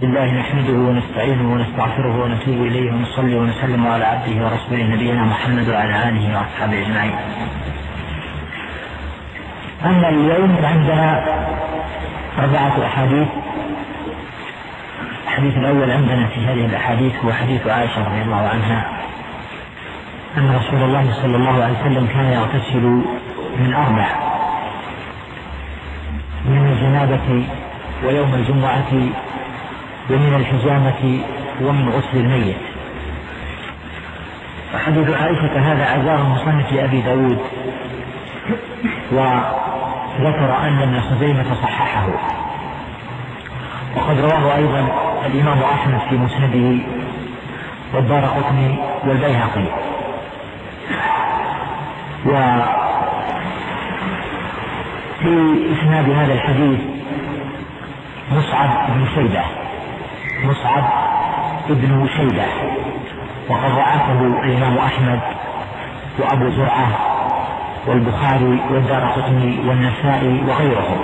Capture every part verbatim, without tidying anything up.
لله نحمده ونستعينه ونستغفره ونتوب إليه ونصلي ونسلم على عبده ورسوله نبينا محمد وعلى آله وأصحابه أجمعين. أما اليوم عندنا أربعة أحاديث. الحديث الأول عندنا في هذه الأحاديث هو حديث عائشة رضي الله عنها أن رسول الله صلى الله عليه وسلم كان يغتسل من أربع: من الجنابة ويوم الجمعة ومن الحجامة ومن غسل الميت. وحديث عائشة هذا عزاه مصنف لأبي داود، وذكر أن ابن خزيمة صححه، وقد رواه أيضا الإمام أحمد في مسنده والدارقطني والبيهقي. وفي إسناد هذا الحديث مصعب بن شيبة مصعب بن شيبة وقد ضعفه الإمام أحمد وأبو زرعة والبخاري والدارقطني والنسائي وغيرهم،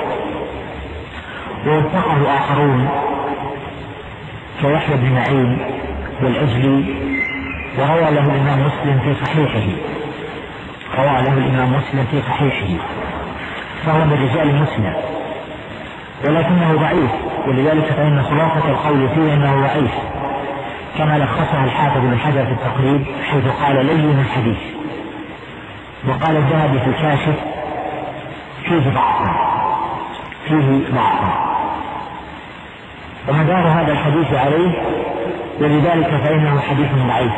ووثقه آخرون كيحيى بن معين والعجلي، وروى له الإمام مسلم في صحيحه روى له الإمام مسلم في صحيحه فهو من رجال مسلم، ولكنه ضعيف، ولذلك فإن خلاصة القول فيه أنه ضعيف، كما لخصها الحافظ بن حجر في التقريب حيث قال لين الحديث، وقال الذهبي في الكاشف فيه ضعف فيه ضعف ومدار هذا الحديث عليه، ولذلك فإنه حديث ضعيف.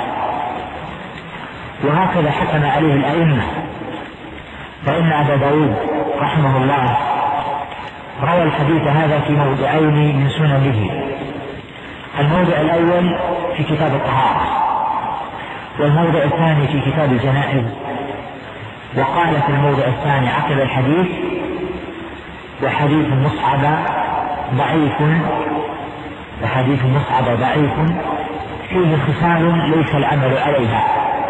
وهكذا حكم عليه الأئمة، فإن أبا داود رحمه الله روى الحديث هذا في موضعين من سننه: الموضع الأول في كتاب الطهارة، والموضع الثاني في كتاب الجنائز. وقال في الموضع الثاني عقب الحديث: وحديث مصعب ضعيف وحديث مصعب ضعيف فيه خصال ليس العمل عليها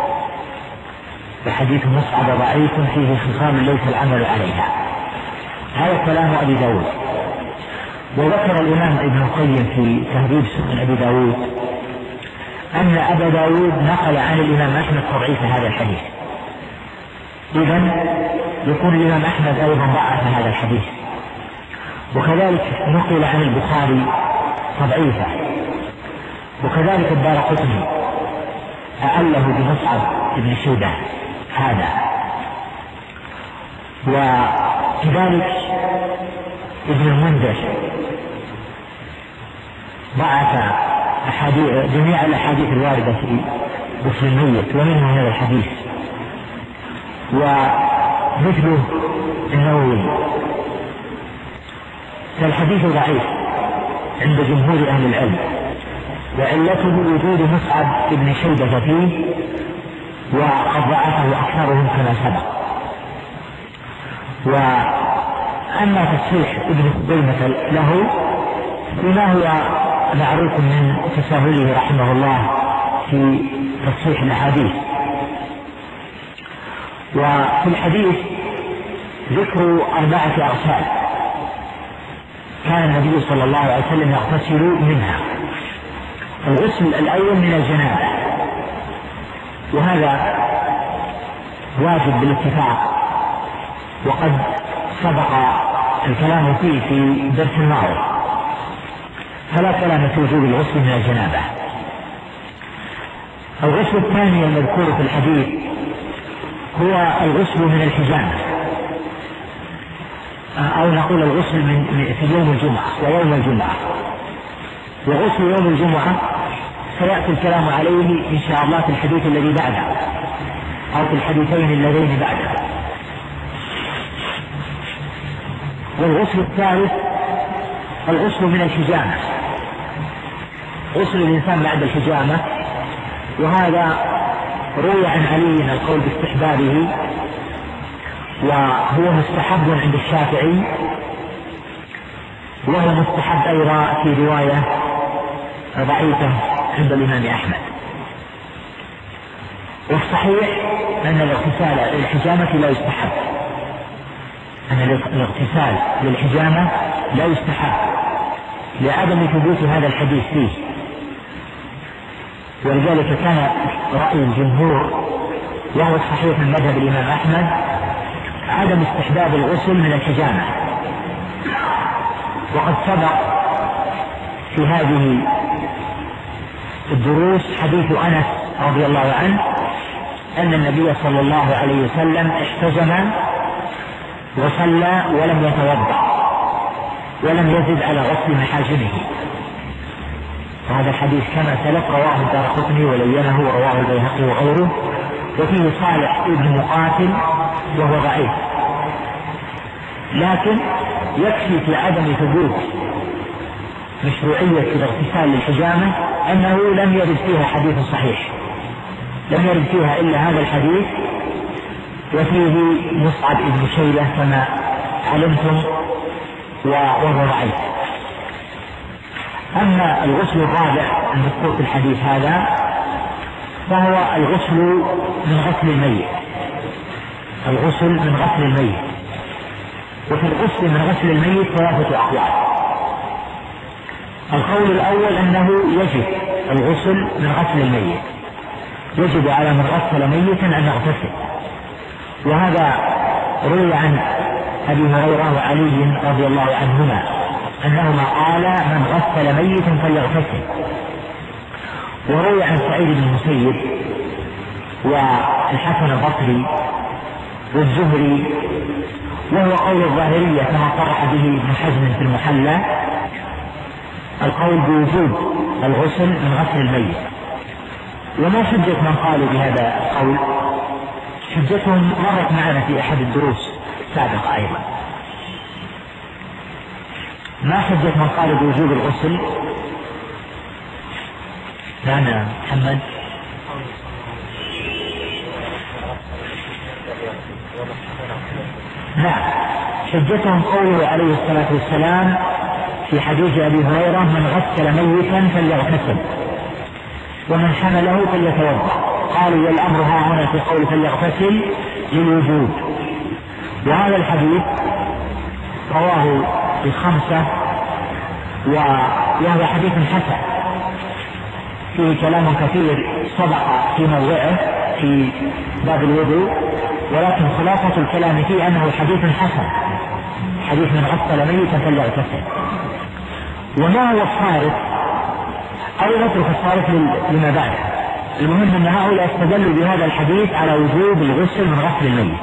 وحديث مصعب ضعيف فيه خصال ليس العمل عليها. هذا كلام أبي داود. وذكر الإمام ابن القيم في تهذيب سنن أبي داود أن أبا داود نقل عن الإمام أحمد تضعيف هذا الحديث، إذن يكون الإمام أحمد أيضا ضعف هذا الحديث. وكذلك نقل عن البخاري تضعيفه، وكذلك الدارقطني أعله بمصعب بن شيبة هذا. وكذلك ابن المنذر ضعف جميع الأحاديث الواردة في غسل الميت ومنها هذا الحديث، ومثله النووي. فالحديث ضعيف عند جمهور أهل العلم، وعلته وجود مصعب بن شيبة فيه، وقد ضعفه أكثرهم كما سبق. وأما تصحيح ابن خزيمة له فيما هو معروف من تساهله رحمه الله في تصحيح الأحاديث. وفي الحديث ذكر أربعة أغسال كان النبي صلى الله عليه وسلم يغتسل منها: الغسل الأول من الجنابة، وهذا واجب بالاتفاق، وقد سبق الكلام فيه في درس الماضي، فلا كلام في وجوب الغسل من الجنابة. الغسل الثاني المذكور في الحديث هو الغسل من الحجامة، أو نقول الغسل من في يوم الجمعة ويوم الجمعة. وغسل يوم الجمعة سيأتي الكلام عليه إن شاء الله في الحديث الذي بعده أو في الحديثين اللذين بعده. والغسل الثالث الغسل من الحجامة، غسل الإنسان بعد الحجامة، وهذا روي عن علي القول باستحبابه، وهو مستحب عند الشافعي، وهو مستحب أيضا في رواية ضعيفة عند الإمام أحمد. والصحيح أن الاغتسال للحجامة لا يستحب، أن الاغتسال للحجامة لا يستحب، لعدم ثبوت هذا الحديث فيه، ولذلك كان رأي الجمهور وهو الصحيح من مذهب الإمام أحمد عدم استحباب الغسل من الحجامة. وقد سبق في هذه الدروس حديث أنس رضي الله عنه أن النبي صلى الله عليه وسلم احتجم وصلى ولم يتوضأ ولم يزد على غسل محاجمه. وهذا الحديث كما سلف رواه الدارقطني ولينه ورواه البيهقي وغيره، وفيه صالح ابن مقاتل وهو ضعيف، لكن يكفي في عدم ثبوت مشروعية الاغتسال للحجامة أنه لم يرد فيها حديث صحيح، لم يرد فيها إلا هذا الحديث وفيه مصعب ابن شيبة كما علمتم وهو ضعيف. أما الغسل الرابع المذكور في الحديث هذا فهو الغسل من غسل الميت، الغسل من غسل الميت. وفي الغسل من غسل الميت ثلاثة أقوال. القول الأول أنه يجب الغسل من غسل الميت، يجب على من غسل ميتا أن يغتسل، وهذا روي عن أبي هريرة وعلي رضي الله عنهما أنهما قال من غسل ميتا فليغتسل. وروي عن سعيد بن المسيب والحسن البصري والزهري، وهو قول الظاهرية كما صرح به ابن حزم في المحلى، القول بوجوب الغسل من غسل الميت. وما حجة من قالوا بهذا القول؟ حجتهم مرت معنا في أحد الدروس السابقة أيضا. ما حجة من قال بوجوب الغسل؟ نعم يا محمد. نعم، حجتهم قوله عليه الصلاة والسلام في حديث أبي هريرة من غسل ميتا فليغتسل ومن حمله فليتوضأ. قالوا والأمر ها هنا في قول فليغتسل للوجوب. وهذا الحديث رواه الخمسة وهو حديث حسن فيه كلام كثير سبق في موضعه في باب الوضوء، ولكن خلاصة الكلام فيه أنه حديث حسن، حديث من غسل ميتا فليغتسل. وما هو الصارف أو نترك الصارف لما بعد. المهم أن هؤلاء استدلوا بهذا الحديث على وجوب الغسل من غسل الميت.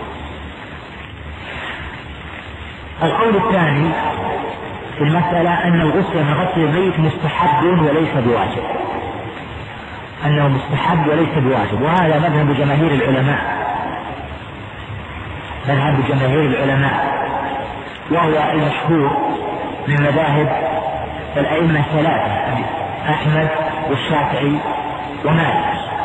القول الثاني في المسألة أن الغسل من غسل الميت مستحب وليس بواجب، أنه مستحب وليس بواجب، وهذا مذهب جماهير العلماء، مذهب جماهير العلماء وهو المشهور من مذاهب الأئمة الثلاثة أحمد والشافعي ومالك.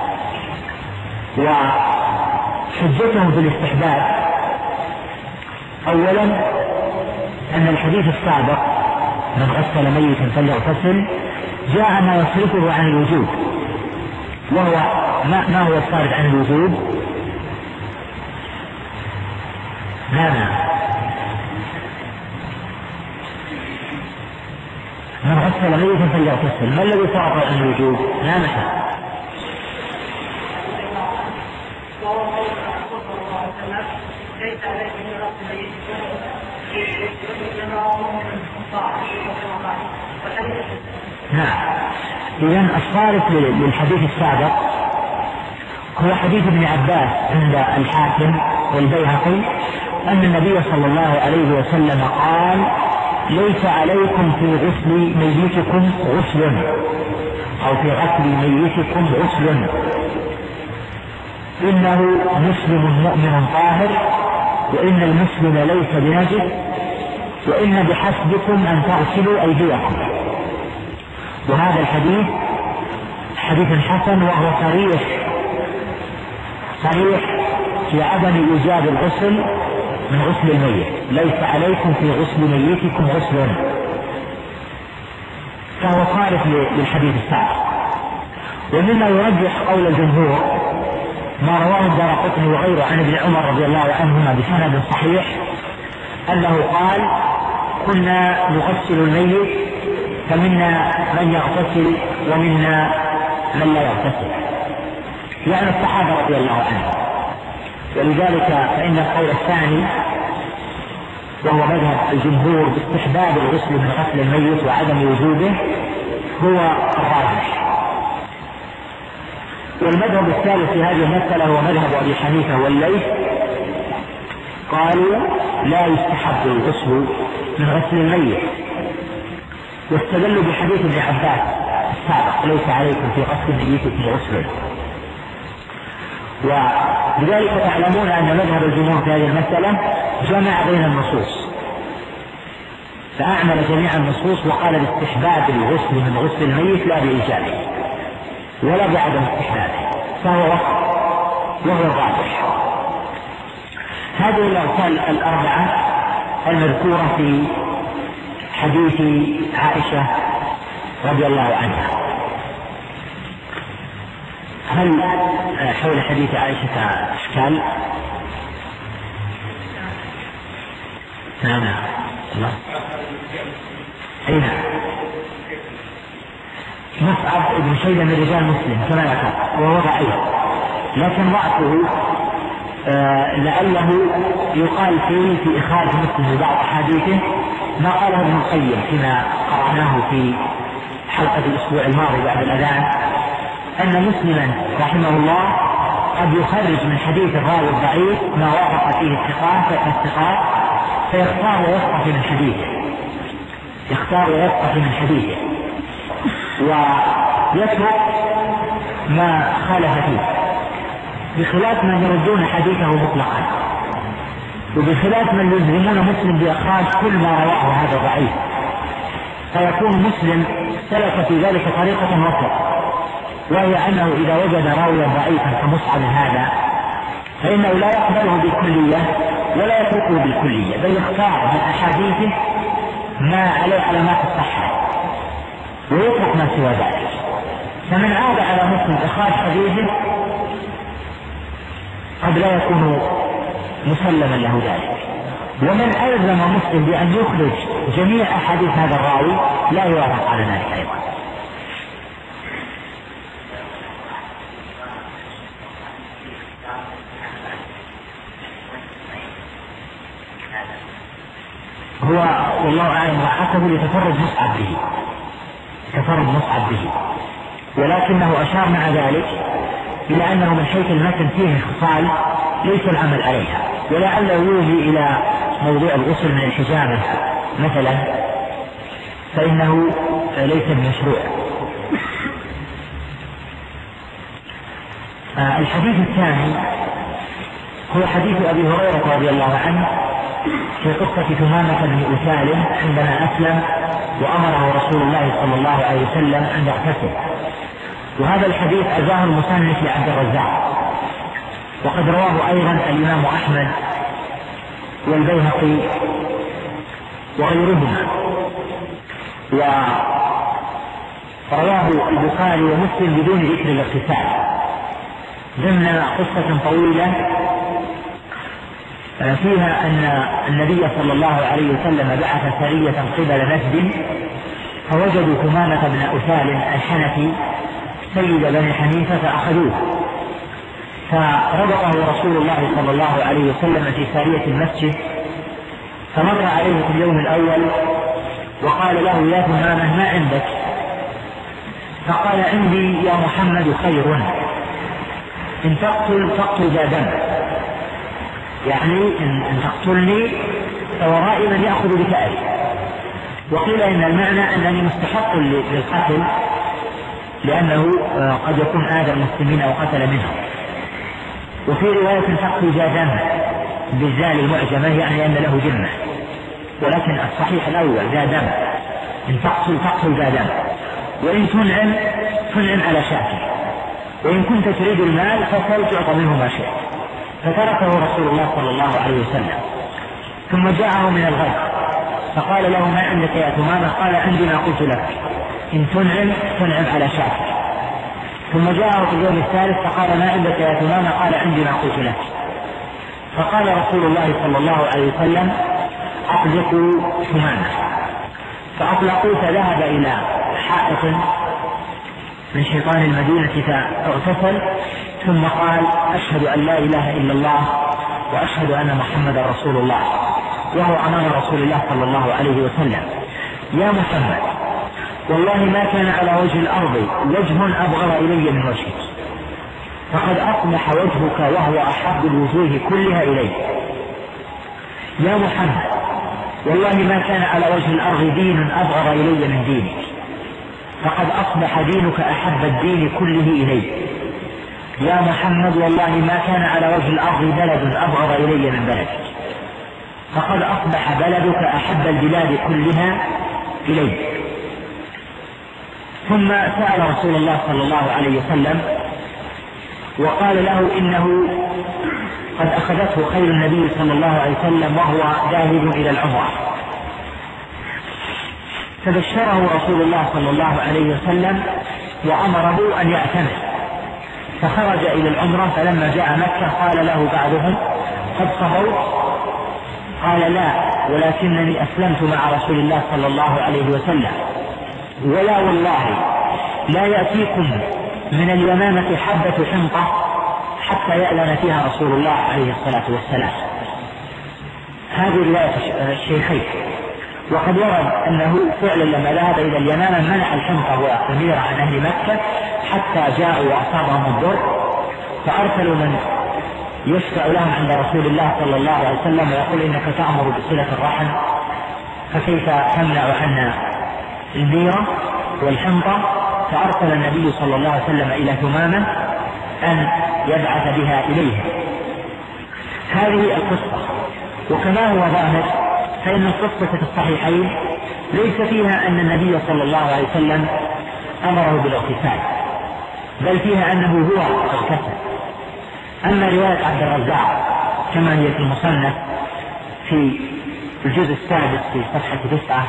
وحجتهم في الاستحباب أولا أن الحديث السابق من غسل ميتا فليغتسل جاء ما يصرفه عن الوجوب، وهو ما, ما هو الصارف عن الوجوب؟ ماذا؟ من غسل ميتا فليغتسل، ما الذي صرف عن الوجوب؟ لا محل. نعم، إذن الصارف للحديث السابق هو حديث ابن عباس عند الحاكم والبيهقي أن النبي صلى الله عليه وسلم قال ليس عليكم في غسل ميتكم غسل أو في غسل ميتكم غسل، إنه مسلم مؤمن طاهر، وإن المسلم ليس بنجس، وإن بحسبكم أن تغسلوا أيديكم. وهذا الحديث حديث حسن وهو صريح صريح في عدم إيجاب الغسل من غسل الميت، ليس عليكم في غسل ميتكم غسل، فهو صارف للحديث السابق. ومما يرجح قول الجمهور ما رواه الدارقطني وغيره عن ابن عمر رضي الله عنهما بسند صحيح أنه قال كنا نغسل الميت فمنا من يغتسل ومنا من لا يغتسل، يعني الصحابة رضي الله عنهم. ولذلك فإن القول الثاني وهو مذهب الجمهور باستحباب الغسل من غسل الميت وعدم وجوبه هو الراجح. والمذهب الثالث في هذه المسألة هو مذهب أبي حنيفة والليث، قالوا لا يستحب الغسل من غسل الميت، واستدلوا بحديث ابن عباس السابق ليس عليكم في غسل ميتكم غسل. وبذلك تعلمون أن مذهب الجمهور في هذه المسألة جمع بين النصوص، فأعمل جميع النصوص وقال باستحباب الغسل من غسل الميت لا بإيجابه ولا بعدم استحبابه، فهو وقت وهو الراجح. هذه الأغسال الأربعة المذكورة في حديث عائشة رضي الله عنها. هل حول حديث عائشة أشكال؟ نعم الله أين مصعب بن شيبة من رجال مسلم كما ذكر وهو ضعيف، لكن ضعفه آه لعله يقال فيه في إخراج مسلم بعض أحاديثه ما قاله ابن القيم فيما قرأناه في حلقة الأسبوع الماضي بعد الأذان، أن مسلما رحمه الله قد يخرج من حديث الراوي الضعيف ما وافق فيه الثقات فيختار ويسقط من حديثه يختار ويسقط من حديثه ويترك ما خالف فيه، بخلاف من يردون حديثه مطلقا، وبخلاف من يلزمون مسلم بإخراج كل ما رواه هذا ضعيف، فيكون مسلم سلك في ذلك طريقة وسط، وهي أنه إذا وجد راويا ضعيفا كمصعب هذا فإنه لا يقبله بالكلية ولا يتركه بالكلية، بل يختار من أحاديثه ما عليه علامات الصحة ويترك ما سوى ذلك. فمن عاد على مسلم إخراج حديثه قد لا يكون مسلما له ذلك، ومن ألزم مسلم بأن يخرج جميع أحاديث هذا الراوي لا يوافق على ذلك أيضا. هو والله أعلم وحسبه لتفرد مصعب به تفرد مصعب به ولكنه أشار مع ذلك إلى أنه من حيث المتن فيه خصال ليس العمل عليها، ولعله يوجي إلى موضوع الغسل من الحجامة مثلا فإنه ليس بمشروع. آه الحديث الثاني هو حديث أبي هريرة رضي الله عنه في قصة ثمامة بن أثال عندما أسلم وأمره رسول الله صلى الله عليه وسلم أن يغتسل، وهذا الحديث أجاه المصنف لعبد الرزاق، وقد رواه أيضا الإمام أحمد والبيهقي وغيرهما، ورواه البخاري ومسلم بدون ذكر الاغتسال ضمن قصة طويلة فيها أن النبي صلى الله عليه وسلم بعث سرية قبل نجد فوجدوا ثمامة بن أثال الحنفي سيد بني حنيفة فأخذوه، فربطه رسول الله صلى الله عليه وسلم في سارية المسجد، فمر عليه في اليوم الأول وقال له يا ثمامة ما عندك؟ فقال عندي يا محمد خير، إن تقتل تقتل ذا دم، يعني إن تقتلني فورائي من يأخذ بثأري. وقيل إن المعنى أنني مستحق للقتل لأنه قد يكون آذى المسلمين أو قتل منهم. وفي رواية تقتل ذا دم بالزال المعجمة يعني أن له جمة، ولكن الصحيح الأول ذا دم، إن تقتل تقتل ذا دم، وإن تنعم تنعم على شاكر، وإن كنت تريد المال فسل تعطى منه ما شئت. فتركه رسول الله صلى الله عليه وسلم، ثم جاءه من الغد فقال له ما عندك يا ثمامة؟ قال عندي ما قلت لك، إن تنعم تنعم على شاكر. ثم جاءه في اليوم الثالث فقال ما عندك يا ثمامة؟ قال عندي ما قلت لك. فقال رسول الله صلى الله عليه وسلم أطلقوا ثمامة، فأطلقوا، فذهب إلى حائط من شيطان المدينة فاغتسل، ثم قال: أشهد أن لا إله إلا الله وأشهد أن محمد رسول الله، وهو أمام رسول الله صلى الله عليه وسلم: يا محمد، والله ما كان على وجه الأرض وجه أبغض إلي من وجهك، فقد أصبح وجهك وهو أحب الوجوه كلها إلي. يا محمد، والله ما كان على وجه الأرض دين أبغض إلي من دينك، فقد أصبح دينك أحب الدين كله إلي. يا محمد، والله ما كان على وجه الأرض بلد أبغض إلي من بلدك، فقد أصبح بلدك أحب البلاد كلها إلي. ثم سأل رسول الله صلى الله عليه وسلم وقال له إنه قد أخذته خير النبي صلى الله عليه وسلم وهو ذاهب إلى العمرة، فبشره رسول الله صلى الله عليه وسلم وأمره أن يعتمر، فخرج إلى العمرة. فلما جاء مكة قال له بعضهم: قد صبرت؟ قال: لا، ولكنني أسلمت مع رسول الله صلى الله عليه وسلم، ولا والله لا يأتيكم من اليمامة حبة حنطة حتى يأذن فيها رسول الله عليه الصلاة والسلام. هذه رواية الشيخين. وقد ورد أنه فعلا لما ذهب إلى اليمامة منع الحنطة والخميرة عن أهل مكة حتى جاءوا وأصابهم الضر، فأرسلوا من يشفع لهم عند رسول الله صلى الله عليه وسلم ويقول: إنك تأمر بصلة الرحم، فكيف تمنع عنا الميرة والحنطة؟ فأرسل النبي صلى الله عليه وسلم إلى ثمامة أن يبعث بها إليه. هذه القصة، وكما هو ظاهر فإن القصة في الصحيحين ليس فيها أن النبي صلى الله عليه وسلم أمره بالاغتسال، بل فيها أنه هو اغتسل. أما رواية عبد الرزاق كما هي في المصنف في الجزء السادس في صفحة تسعة،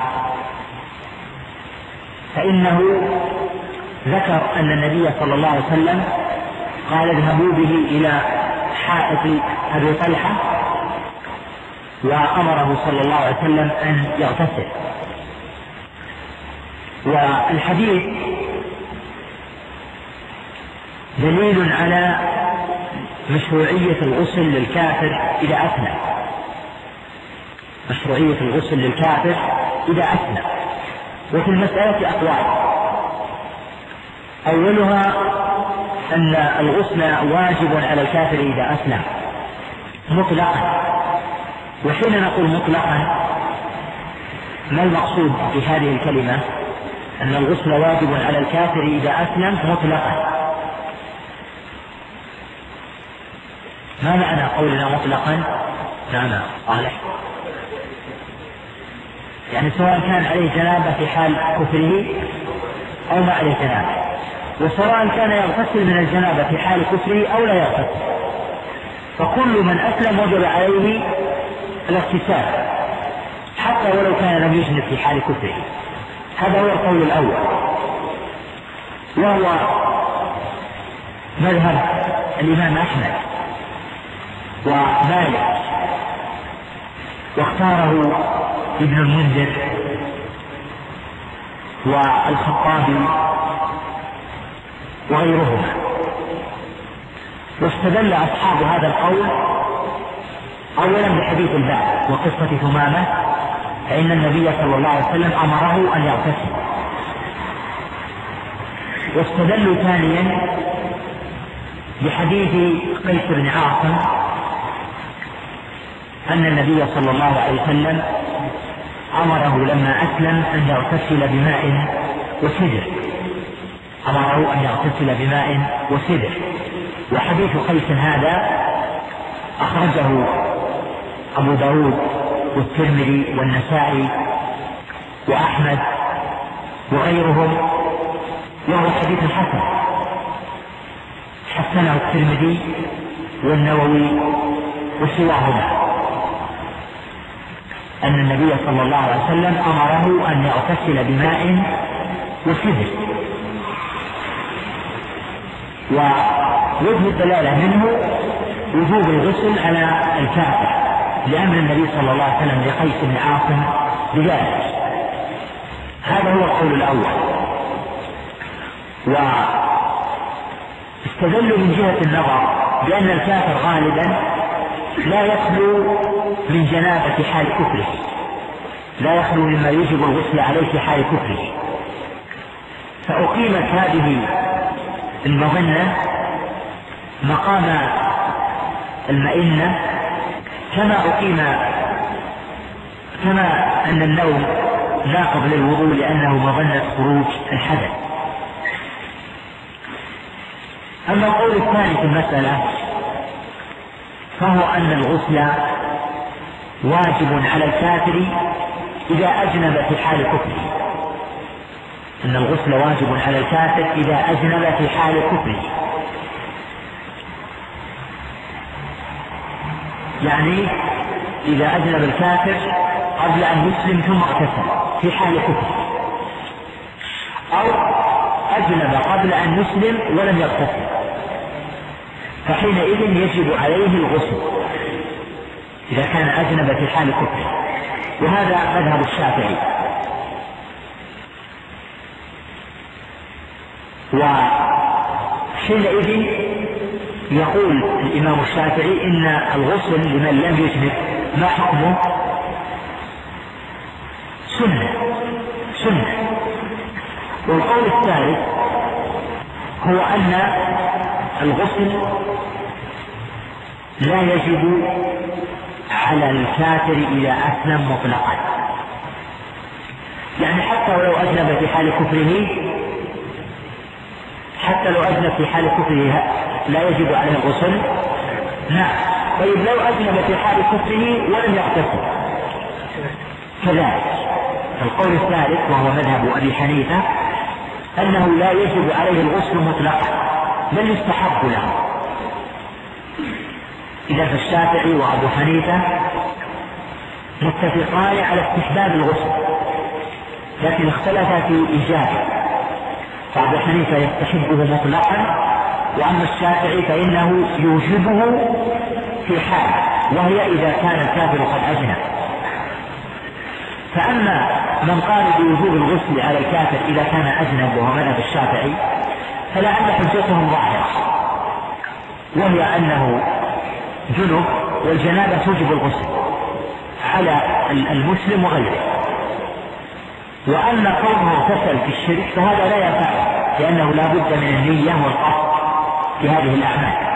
فإنه ذكر أن النبي صلى الله عليه وسلم قال: اذهبوا به إلى حائط أبي طلحة، وأمره صلى الله عليه وسلم أن يغتسل. والحديث دليل على مشروعية الغسل للكافر إذا أسلم، مشروعية الغسل للكافر إذا أسلم. وفي المسألة أقوال، أولها أن الغسل واجب على الكافر إذا أسلم مطلقا. وحين نقول مطلقا ما المقصود بهذه الكلمة؟ أن الغسل واجب على الكافر إذا أسلم مطلقا. ما معنى قولنا مطلقا؟ نعم صالح، يعني سواء كان عليه جنابة في حال كفره أو ما عليه جنابة، وسواء كان يغتسل من الجنابة في حال كفره أو لا يغتسل، فكل من أسلم وجب عليه الاغتسال حتى ولو كان لم يجنب في حال كفره. هذا هو القول الأول، وهو مذهب الإمام أحمد ومالك، واختاره ابن المنذر والخطابي وغيرهما. واستدل أصحاب هذا القول أولا بحديث الباب وقصة ثمامة، فإن النبي صلى الله عليه وسلم أمره أن يغتسل. واستدلوا ثانيا بحديث قيس بن عاصم أن النبي صلى الله عليه وسلم أمره لما أسلم أن يغتسل بماء وسدر، أمره أن يغتسل بماء وسدر. وحديث قيس هذا أخرجه أبو داود والترمذي والنسائي وأحمد وغيرهم، وهو حديث حسن حسنه الترمذي والنووي وسواهما، أن النبي صلى الله عليه وسلم أمره أن يغتسل بماء وسدر. ووجه الدلالة منه وجوب الغسل على الكافر لأمر النبي صلى الله عليه وسلم لقيس بن عاصم بذلك. هذا هو القول الأول. واستدلوا من جهة النظر بأن الكافر غالبا لا يخلو من جنابة حال كفره، لا يخلو مما يجب الغسل عليه في حال كفره، فأقيمت هذه المظنة مقام المئنة، كما أقيم كما أن النوم ناقض للوضوء لأنه مظنة خروج الحدث. أما القول الثاني في المسألة فهو أن الغسل واجب على الكافر إذا أجنب في حال كفره، أن الغسل واجب على الكافر إذا أجنب في حال كفره، يعني إذا أجنب الكافر قبل أن يسلم ثم اغتسل في حال كفره، أو أجنب قبل أن يسلم ولم يغتسل، فحينئذ يجب عليه الغسل إذا كان أجنب في حال كفره، وهذا مذهب الشافعي. وحينئذ يقول الإمام الشافعي إن الغسل لمن لم يجنب ما حكمه؟ سنة سنة. والقول الثالث هو أن الغسل لا يجب على الكافر إذا أسلم مطلقا، يعني حتى ولو أجنب في حال كفره، حتى لو أجنب في حال كفره لا يجب عليه الغسل. نعم. طيب لو أجنب في حال كفره ولم يغتسل كذلك. القول الثالث وهو مذهب أبي حنيفة أنه لا يجب عليه الغسل مطلقا بل يستحب له. إذا فالشافعي وأبو حنيفة متفقان على استحباب الغسل، لكن اختلفا في إيجابه، فأبو حنيفة يستحبه مطلقا، وأما الشافعي فإنه يوجبه في حال، وهي إذا كان الكافر قد أجنب. فأما من قال بوجوب الغسل على الكافر إذا كان أجنب وهو مذهب الشافعي فلعل حجتهم ظاهرة، وهي أنه جنب والجنابة توجب الغسل على المسلم وغيره. وأما كونه اغتسل في الشرك فهذا لا ينفع، لأنه لا بد من النية والقصد في هذه الأعمال.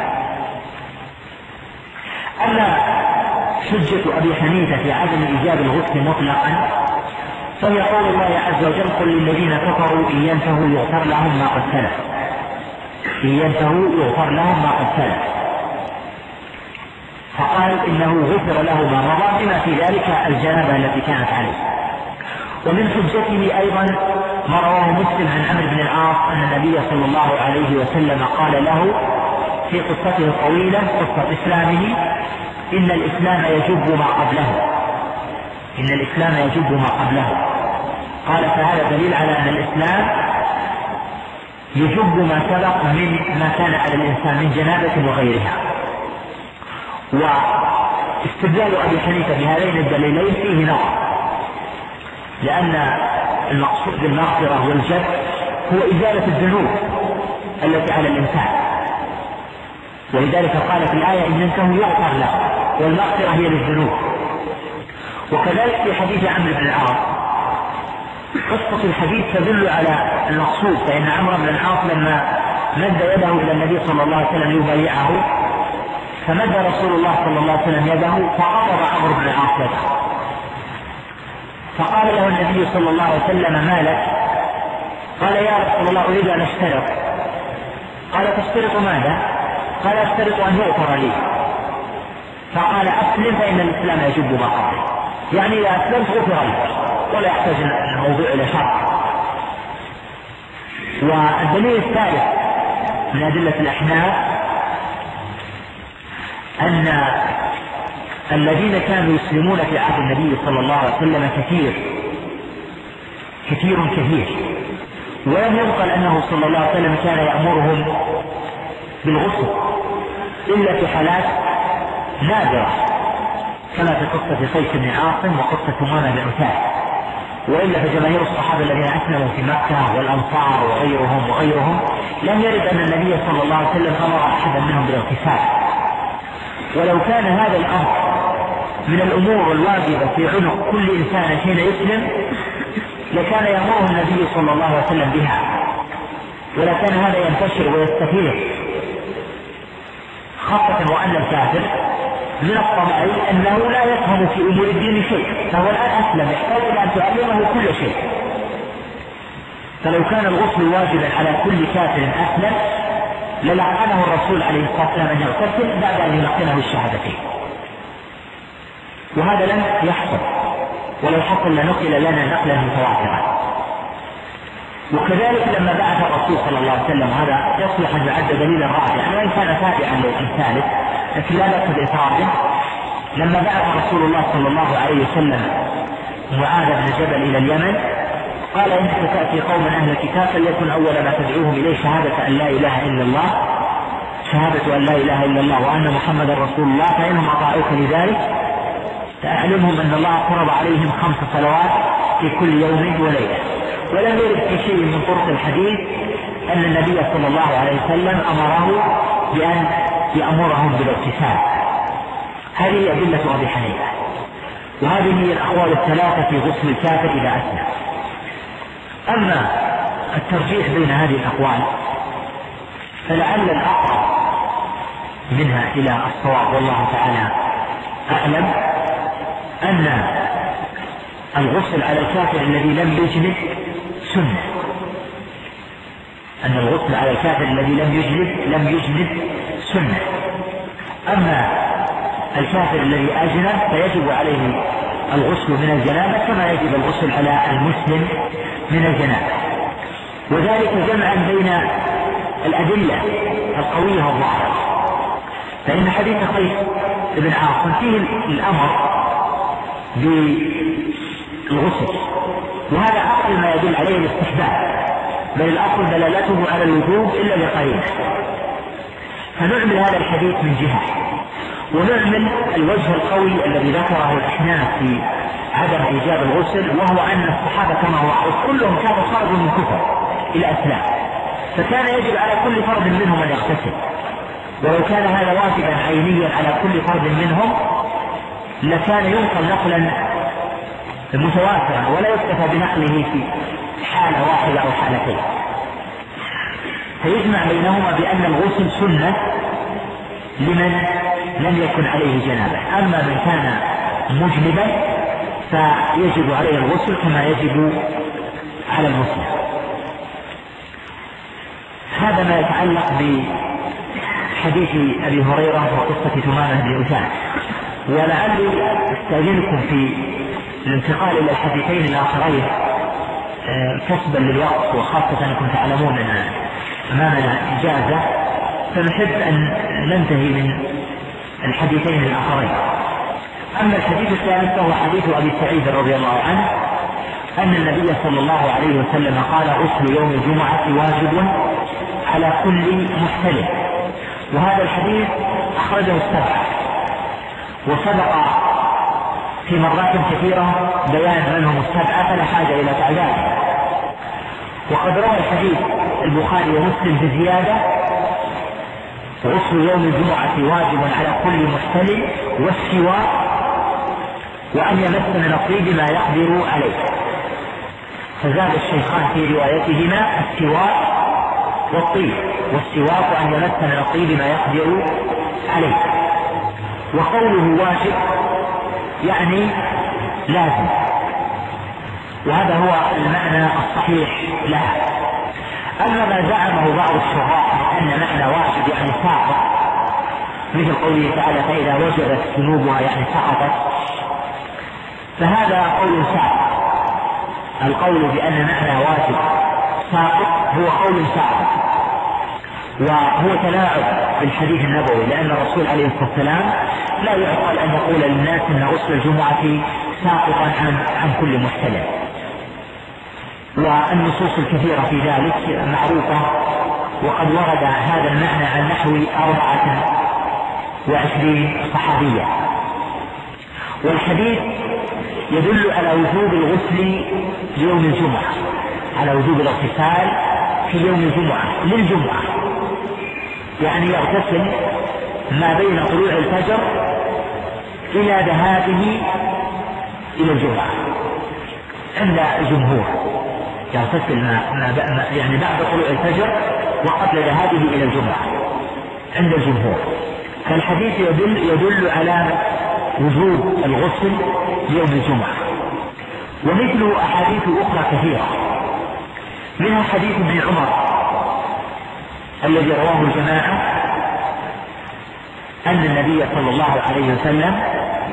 أما حجة أبي حنيفة في عدم إيجاب الغسل مطلقا فهي قول الله عز وجل: قل للذين كفروا إن ينتهوا يغفر لهم ما قد سلف، إن ينتهوا يغفر لهم ما قد سلف. فقال إنه غفر له ما مضى بما في ذلك الجنابة التي كانت عليه. ومن حجته أيضا ما رواه مسلم عن عمرو بن العاص أن النبي صلى الله عليه وسلم قال له في قصته الطويلة قصة إسلامه: إن الإسلام يجب ما قبله، إن الإسلام يجب ما قبله. قال: فهذا دليل على أن الإسلام يجب ما سبق من ما كان على الإنسان من جنابة وغيرها. واستدلال أبي حنيفة بهذين الدليلين فيه نظر، لأن المقصود بالمغفرة والجد هو إزالة الذنوب التي على الإنسان، ولذلك قال في الآية: إن ينتهوا يغفر له، والمغفرة هي للذنوب. وكذلك في حديث عمرو بن العاص قصة الحديث تدل على المقصود، فإن عمرو بن العاص لما مد يده إلى النبي صلى الله عليه وسلم يبايعه فمد رسول الله صلى الله عليه وسلم يده فقبض عمرو بن العاص يده، فقال له النبي صلى الله عليه وسلم: ما لك؟ قال: يا رسول الله أريد أن أشترط. قال: تشترط ماذا؟ قال: أشترط أن يغفر لي. فقال: أسلم فإن الإسلام يجب ما قبله، يعني إذا أسلمت غفر لك ولا يحتاج الموضوع إلى شرط. والدليل الثالث من أدلة الأحناف أن الذين كانوا يسلمون في عهد النبي صلى الله عليه وسلم كثير كثير كثير ولم ينقل أنه صلى الله عليه وسلم كان يأمرهم بالغسل إلا في حالات نادرة، كما في قصة قيس بن عاصم وقصة أمامة بن عتاب. وإلا فجماهير الصحابة الذين أسلموا في مكة والأنصار وغيرهم وغيرهم لم يرد أن النبي صلى الله عليه وسلم أمر أحدا منهم بالاغتسال. ولو كان هذا الأمر من الأمور الواجبة في عنق كل إنسان حين يسلم لكان يأمره النبي صلى الله عليه وسلم بها، ولكان هذا ينتشر ويستفيد، خاصة وأن الكافر من الطبيعي أنه لا يفهم في أمور الدين شيء، فهو الآن أسلم يحتاج إلى أن تعلمه كل شيء. فلو كان الغسل واجبا على كل كافر أسلم للعنه الرسول عليه الصلاة والسلام أن يغتسل بعد أن يلقنه الشهادتين، وهذا لم يحصل، ولو حصل لنقل لنا نقلا متواترا. وكذلك لما بعث الرسول صلى الله عليه وسلم، هذا يصلح أن يعد دليلا راجعا وإن كان تابعا للثالث لكن لا بأس بإفراده. لما بعث رسول الله صلى الله عليه وسلم معاذ بن جبل إلى اليمن قال إنك تأتي قوما أهل الكتاب فليكن أول ما تدعوهم إليه شهادة أن لا إله إلا الله شهادة أن لا إله إلا الله وأن محمد رسول الله، فإنهم أطاعوك لذلك فأعلمهم أن الله فرض عليهم خمس صلوات في كل يوم وليلة. ولم يرد في شيء من طرق الحديث أن النبي صلى الله عليه وسلم أمره بأن يأمرهم بالاغتسال. هذه أدلة أبي حنيفة، وهذه هي الأقوال الثلاثة في غسل الكافر إذا أسلم. أما الترجيح بين هذه الأقوال فلعل الأقرب منها إلى الصواب والله تعالى أعلم أن الغسل على الكافر الذي لم يجلد سنة، أن الغسل على الكافر الذي لم يجلد لم يجلد سنة. أما الكافر الذي أجنب فيجب عليه الغسل من الجنابة كما يجب الغسل على المسلم من الجنابة، وذلك جمعا بين الأدلة القوية والظاهرة. فإن حديث قيس بن عاصم فيه الأمر بالغسل، وهذا أقل ما يدل عليه الاستحباب، بل الأصل دلالته على الوجوب إلا لقرينة. فنعمل هذا الحديث من جهة، ونعمل الوجه القوي الذي ذكره الأحناف في عدم إيجاب الغسل، وهو أن الصحابة كما هو معروف كلهم كانوا خرجوا من كفر إلى إسلام، فكان يجب على كل فرد منهم أن يغتسل. ولو كان هذا واجبا عينيا على كل فرد منهم لكان ينقل نقلا متواترا ولا يكتفى بنقله في حالة واحدة أو حالتين. فيجمع بينهما بأن الغسل سنة لمن لم يكن عليه جنابه، أما من كان مجنبا فيجب عليه الغسل كما يجب على المسلم. هذا ما يتعلق بحديث أبي هريرة وقصة ثمامة بن أثان. ولعلي أستأذنكم في الانتقال إلى الحديثين الآخرين كسبا للوقت، وخاصة أنكم تعلمون أن أمامنا إجازة، فنحب أن ننتهي من الحديثين الآخرين. أما الحديث الثالث فهو حديث أبي سعيد رضي الله عنه أن النبي صلى الله عليه وسلم قال غسل يوم الجمعة واجب على كل محتلم. وهذا الحديث أخرجه السبعة، وسبق في مرات كثيرة بيان من هم السبعة فلا حاجة إلى تعداده. وقد روى الحديث البخاري ومسلم بزيادة غسل يوم الجمعة واجب على كل محتلم والسواك وأن يمس من الطيب ما يقدر عليه. فزاد الشيخان في روايتهما السواك والطيب، والسواك أن يمس من الطيب ما يقدر عليه. وقوله واجب يعني لازم، وهذا هو المعنى الصحيح لها. أما ما زعمه بعض الشراح أن معنى واجب يعني ساقط، مثل قوله تعالى فإذا وجبت ذنوبها يعني سقطت، فهذا قول ساقط. القول بأن معنى واجب ساقط هو قول ساقط، وهو تلاعب بالحديث النبوي، لأن الرسول عليه الصلاة والسلام لا يعقل أن يقول للناس أن غسل الجمعة ساقطا عن, عن كل محتلم. والنصوص الكثيرة في ذلك معروفة، وقد ورد هذا المعنى عن نحو أربعة وعشرين صحابية. والحديث يدل على وجوب الغسل ليوم الجمعة، على وجوب الاغتسال في يوم الجمعة للجمعة، يعني يغتسل ما بين طلوع الفجر إلى ذهابه إلى الجمعة عند الجمهور، يغتسل ما ما يعني بعد طلوع الفجر وقبل ذهابه إلى الجمعة عند الجمهور. فالحديث يدل, يدل على وجوب الغسل يوم الجمعة. ومثل أحاديث أخرى كثيرة، منها حديث ابن عمر الذي رواه الجماعة أن النبي صلى الله عليه وسلم،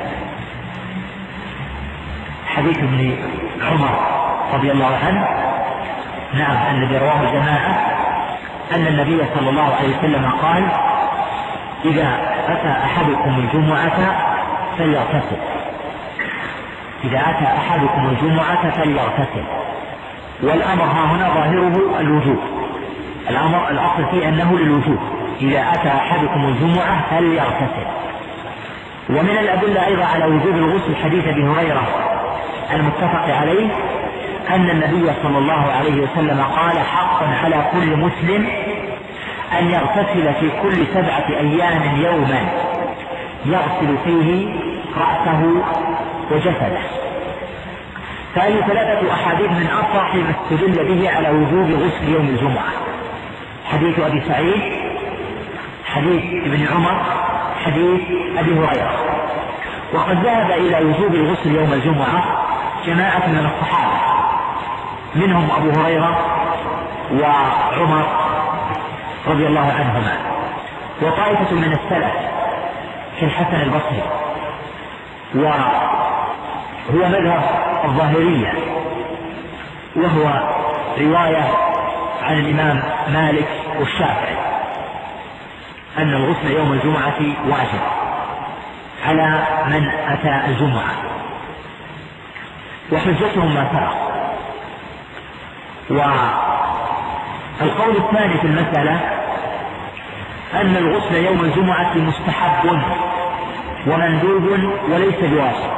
حديث ابن عمر رضي الله عنه، نعم الذي رواه الجماعة، أن النبي صلى الله عليه وسلم قال: إذا أتى أحدكم الجمعة فليغتسل، إذا أتى أحدكم الجمعة فليغتسل. والأمر ها هنا ظاهره الوجوب، الأمر الأصل فيه أنه للوجوب، إذا أتى أحدكم الجمعة فليغتسل. ومن الأدلة أيضا على وجوب الغسل حديث أبي هريرة المتفق عليه أن النبي صلى الله عليه وسلم قال: حق على كل مسلم أن يغتسل في كل سبعة أيام يوما يغسل فيه رأسه وجسده. فهذه ثلاثة أحاديث من أصح ما استدل به على وجوب غسل يوم الجمعة: حديث أبي سعيد، حديث ابن عمر، حديث أبي هريرة. وقد ذهب إلى وجوب الغسل يوم الجمعة جماعة من الصحابة، منهم أبو هريرة وعمر رضي الله عنهما، وطائفة من السلف كالحسن البصري، وهو مذهب الظاهرية، وهو رواية عن الإمام مالك والشافعي أن الغسل يوم الجمعة واجب على من أتى الجمعة، وحجتهم ما ترى. والقول الثاني في المسألة أن الغسل يوم الجمعة مستحب ومندوب وليس بواجب،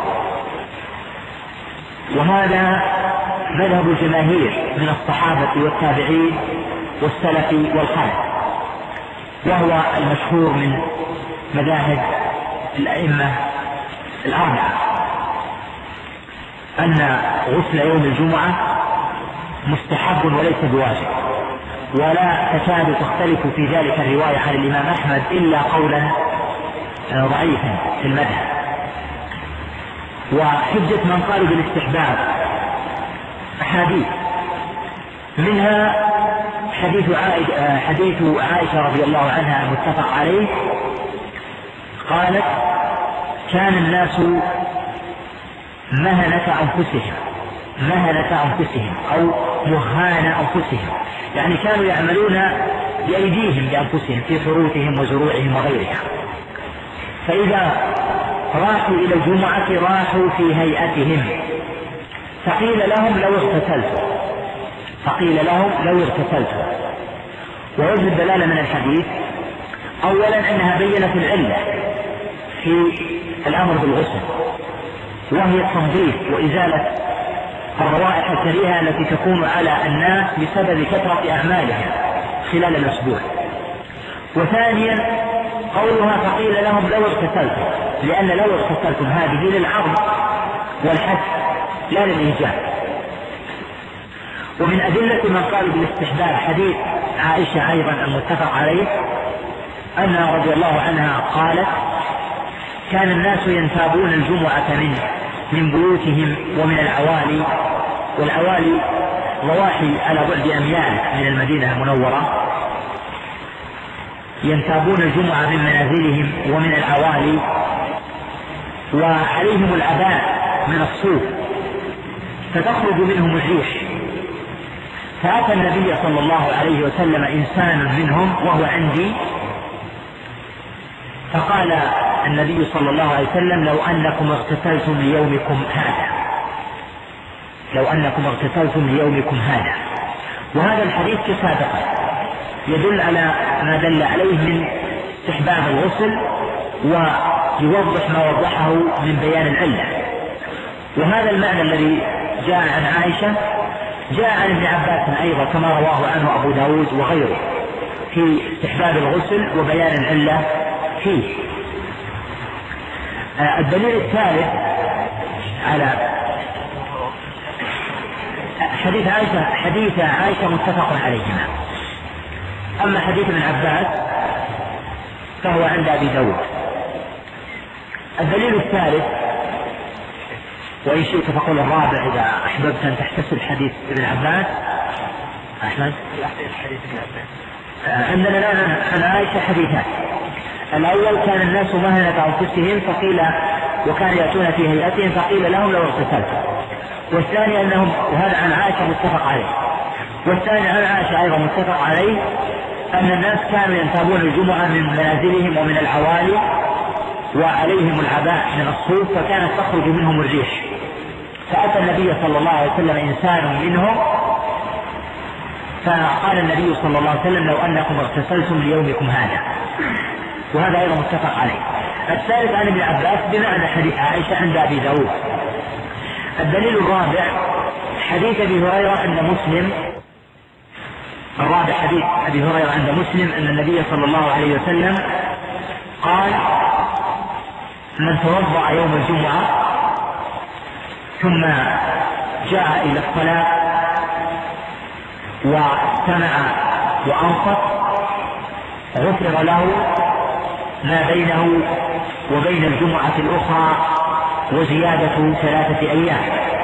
وهذا مذهب الجماهير من الصحابة والتابعين والسلف والخلف، وهو المشهور من مذاهب الأئمة الأربعة أن غسل يوم الجمعة مستحب وليس بواجب، ولا تكاد تختلف في ذلك الرواية عن الإمام أحمد إلا قولا ضعيفا في المذهب. وحجة من قال بالاستحباب أحاديث، منها حديث عائشة, حديث عائشة رضي الله عنها المتفق عليه، قالت: كان الناس مهنة أنفسهم مهنة أنفسهم أو مهان أنفسهم، يعني كانوا يعملون بأيديهم بأنفسهم في حروثهم وزروعهم وغيرها، فإذا راحوا إلى الجمعة راحوا في هيئتهم، فقيل لهم لو اغتسلتم فقيل لهم لو اغتسلتم ووجه الدلالة من الحديث أولا أنها بينت العلة في الأمر بالغسل، وهي التنظيف وإزالة الروائح الكريهة التي تكون على الناس بسبب كثرة أعمالهم خلال الأسبوع. وثانيا قولها فقيل لهم لو اغتسلتم، لأن لو اغتسلتم هذه للعرض والحث لا للإيجاب. ومن أدلة من قال بالاستحباب حديث عائشة أيضا المتفق عليه أنها رضي الله عنها قالت: كان الناس ينتابون الجمعة من من بيوتهم ومن العوالي، والعوالي ضواحي على بعد أميال من المدينة المنورة، ينتابون الجمعة من منازلهم ومن العوالي، وعليهم العباء من الصوف فتخرج منهم الريح. فأتى النبي صلى الله عليه وسلم إنسان منهم وهو عندي، فقال النبي صلى الله عليه وسلم: لو أنكم اغتسلتم ليومكم هذا لو أنكم اغتسلتم ليومكم هذا وهذا الحديث كسابقه يدل على ما دل عليه من استحباب الغسل، ويوضح ما وضحه من بيان العلة. وهذا المعنى الذي جاء عن عائشة جاء عن ابن عباس أيضا كما رواه عنه أبو داود وغيره في استحباب الغسل وبيان العلة فيه. الدليل الثالث على حديث عائشة حديث عائشة متفق عليهما. أما حديث ابن عباس فهو عند أبي داود. الدليل الثالث، وإن شئت فقل الرابع إذا أحببت أن تحتسب حديث ابن عباس. أحمد عندنا الآن عن عائشة حديثان. الأول كان الناس مهنة أنفسهم فقيل وكان يأتون في هيئتهم فقيل لهم لو اغتسلتم. والثاني أنهم وهذا عن عائشة متفق عليه. والثاني عن عائشة أيضا متفق عليه أن الناس كانوا ينتابون الجمعة من منازلهم ومن العوالي وعليهم العباء من الصوف فكانت تخرج منهم الريح، فأتى النبي صلى الله عليه وسلم إنسان منهم فقال النبي صلى الله عليه وسلم لو أنكم اغتسلتم ليومكم هذا. وهذا أيضا متفق عليه. الثالث عن ابن عباس بمعنى حديث عائشة عند أبي داود. الدليل الرابع حديث أبي هريرة عند مسلم. الرابع حديث أبي هريرة عند مسلم أن النبي صلى الله عليه وسلم قال من توضأ يوم الجمعة ثم جاء إلى الصلاة واستمع وأنصت غفر له ما بينه وبين الجمعة الأخرى وزيادة ثلاثة أيام.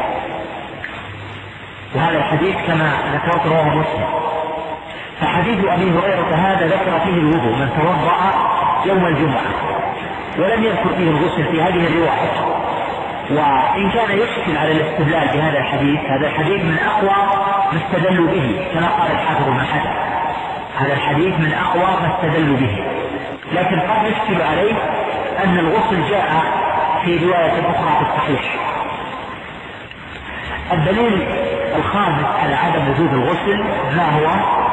وهذا الحديث كما ذكرت رواه مسلم. فحديث أبي هريرة هذا ذكر فيه الوضوء من توضأ يوم الجمعة ولم يذكر فيه الغسل في هذه الرواية. وإن كان يشكل على الاستدلال بهذا الحديث، هذا الحديث من أقوى ما استدلوا به كما قال الحافظ ابن حجر، هذا الحديث من أقوى ما استدلوا به. لكن قد يشكل عليه أن الغسل جاء في رواية أخرى في الصحيح. الدليل الخامس على عدم وجود الغسل ما هو؟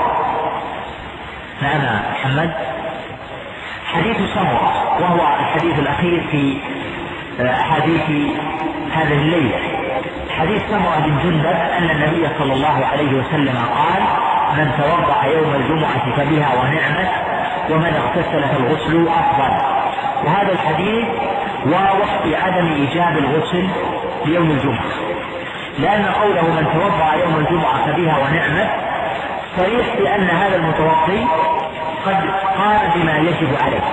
نعم محمد. حديث سمرة، وهو الحديث الأخير في أحاديث هذه الليلة. حديث سمرة بن جندب أن النبي صلى الله عليه وسلم قال من توضأ يوم الجمعة فبها ونعمت ومن اغتسل فالغسل أفضل. وهذا الحديث واضح في عدم إيجاب الغسل ليوم الجمعة، لأن قوله من توضأ يوم الجمعة فبها ونعمت صريح بأن هذا المتوضي قد قام بما يجب عليه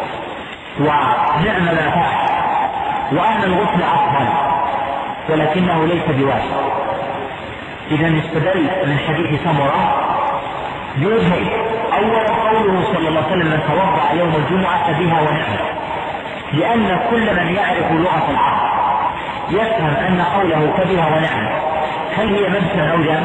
ونعم ما فعل، وأن الغسل أفضل ولكنه ليس بواجب. إذا استدل من حديث سمرة بوجهين: أولا قوله صلى الله عليه وسلم من توضأ يوم الجمعة فبها ونعمت، لأن كل من يعرف لغة العرب يفهم أن قوله فبها ونعمت هل هي مدح أو جمع؟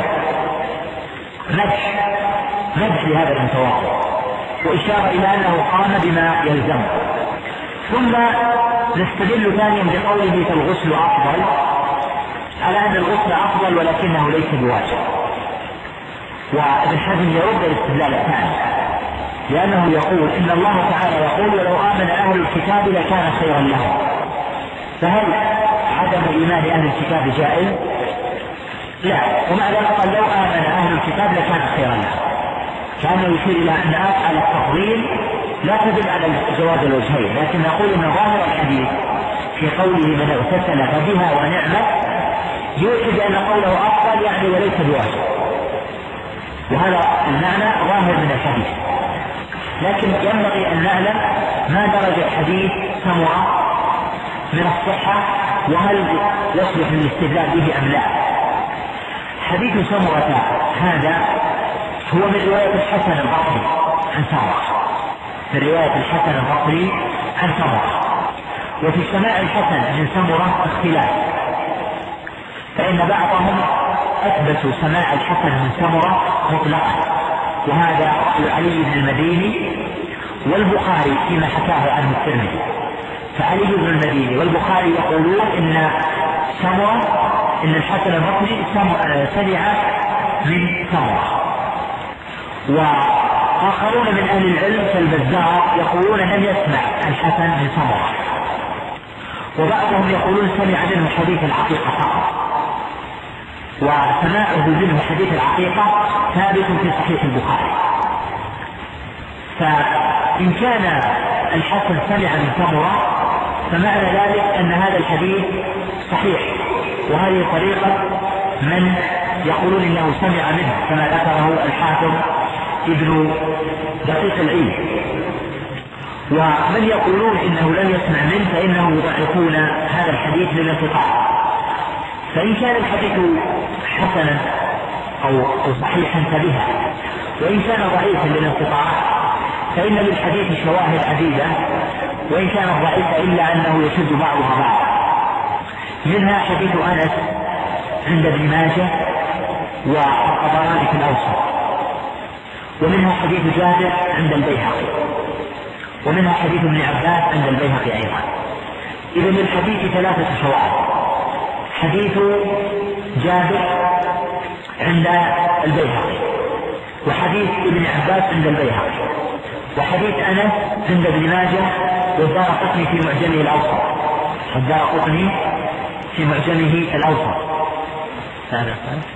مدح، مدح لهذا المتوضئ وإشارة إلى أنه قام بما يلزم. ثم نستدل ثانيا بقوله فالغسل أفضل على أن الغسل أفضل ولكنه ليس بواجب. وابن حزم يرد الاستدلال الثاني لأنه يقول إن الله تعالى يقول ولو آمن أهل الكتاب لكان خيرا لهم. فهل عدم إيمان أهل الكتاب جائز؟ لا. ومع ذلك قال لو آمن أهل الكتاب لكان خيرا لهم، كأنه يشير إلى أن أفعل التفضيل لا تدل على جواز الوجهين، لكن نقول إن ظاهر الحديث في قوله من اغتسل فبها ونعمت يؤكد أن قوله أفضل يعني وليس بواجب، وهذا المعنى ظاهر من الحديث. لكن ينبغي أن نعلم ما درجة حديث سمرة من الصحة وهل يصلح للاستدلال به أم لا. حديث سمرة هذا هو من رواية الحسن البصري عن سمرة، من رواية الحسن البصري عن سمرة. وفي سماع الحسن من سمرة اختلاف، فإن بعضهم أثبتوا سماع الحسن من سمرة مطلقا، وهذا رأي علي بن المديني والبخاري فيما حكاه عنه الترمذي. فعلي بن المديني والبخاري يقولون إن سمرة إن الحسن البصري سمع من سمرة، وآخرون من أهل العلم كالبزار يقولون لم يسمع الحسن من سمرة. وبعضهم يقولون سمع منه حديث العقيقة فقط، وسماعه منه حديث العقيقة ثابت في صحيح البخاري. فإن كان الحسن سمع من سمرة فمعنى ذلك أن هذا الحديث صحيح، وهذه طريقة من يقولون إنه سمع منه كما ذكره الحافظ ابن دقيق العيد. ومن يقولون إنه لم يسمع منه فإنهم يضعفون هذا الحديث للانقطاع. فإن كان الحديث حسنا أو صحيحا فبها، وإن كان ضعيفا للانقطاع فإن للحديث شواهد عديدة، وإن كان ضعيفا إلا أنه يشد بعضها بعض. منها حديث أنس عند ابن ماجه والطبراني في الأوسط، ومنها حديث جابر عند البيهقي، ومنها حديث ابن عباس عند البيهقي أيضا. إذن للحديث ثلاثة شواهد: حديث جابر عند البيهقي، وحديث ابن عباس عند البيهقي، وحديث أنس عند ابن ماجه والدارقطني في معجمه الأوسط والدارقطني في معجمه الأوسط هذا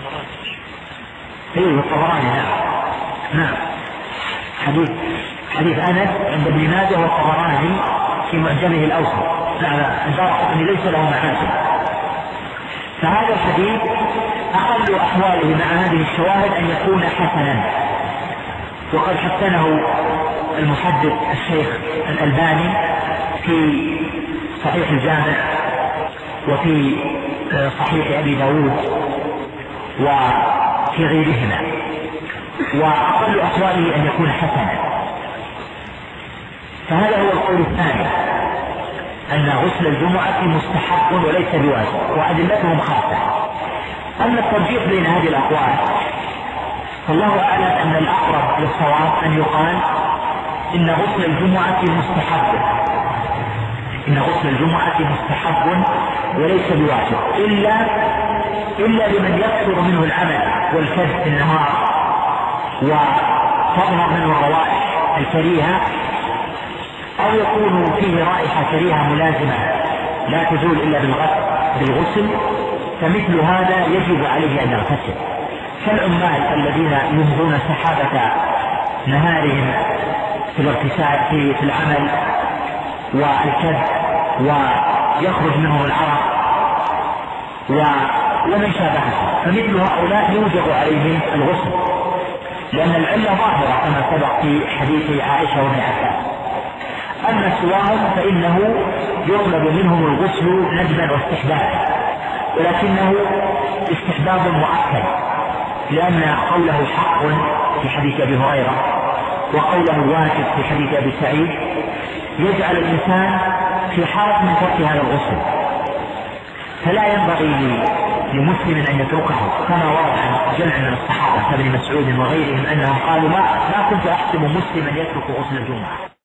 ايه والطبراني. نعم نعم حديث حديث أنس عند ابن ماجه والطبراني في معجمه الأوسط. نعم الدارقطني ليس له معاجم. فهذا الحديث أقل أحواله مع هذه الشواهد أن يكون حسنا، وقد حسنه المحدث الشيخ الألباني في صحيح الجامع وفي صحيح أبي داود وفي غيرهما. وأقل أحواله أن يكون حسنا. فهذا هو القول الثاني، أن غسل الجمعة مستحب وليس بواجب، وأدلتهم خاصة. أما الترجيح بين هذه الأقوال فالله أعلم أن الأقرب للصواب أن يقال إن غسل الجمعة مستحب، إن غسل الجمعة مستحب وليس بواجب، إلا إلا لمن يكثر منه العمل والكد في النهار وتظهر منه الروائح الكريهة، أو يكون فيه رائحة كريهة ملازمة لا تزول إلا بالغسل، فمثل هذا يجب عليه أن يغتسل. كالعمال الذين يمضون سحابة نهارهم في الاغتسال في العمل والكد ويخرج منهم العرق ومن شابهه، فمثل هؤلاء يوجب عليهم الغسل، لأن العلة ظاهرة كما سبق في حديث عائشة وابن عباس. أما سواهم فإنه يطلب منهم الغسل ندبا واستحبابا، ولكنه استحباب مؤكد، لأن قوله حق في حديث أبي هريرة وقوله واجب في حديث أبي سعيد يجعل الإنسان في حرج من ترك هذا الغسل، فلا ينبغي لمسلم أن يتركه، كما ورد عن جمع من الصحابة كابن مسعود وغيرهم أنهم قالوا ما, ما كنت أحسب مسلما يترك غسل الجمعة.